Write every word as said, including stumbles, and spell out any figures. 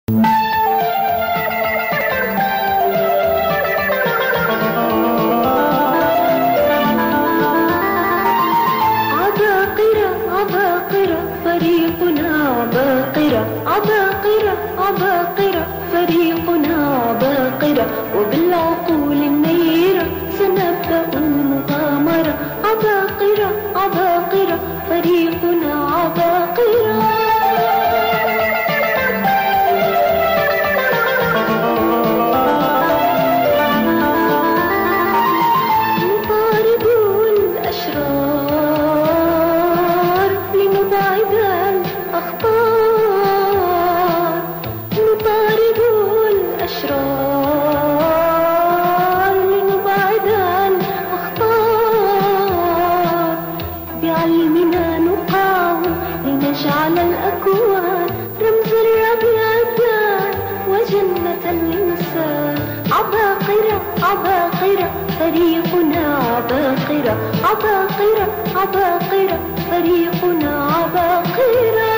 عباقرة عباقرة فريقنا عباقرة، وبالعقول النيرة سنبدأ المغامرة. عباقرة عباقرة فريقنا عباقرة. نطارد الأشرار لنبعد الأخطار، نطارد الأشرار لنبعد الأخطار، بعلمنا نقاوم لنجعل الأكوان رمز الربيع الدان وجنة الإنسان. عباقرة عباقرة فريقنا عباقرة، عباقرة عباقرة فريقنا عباقرة.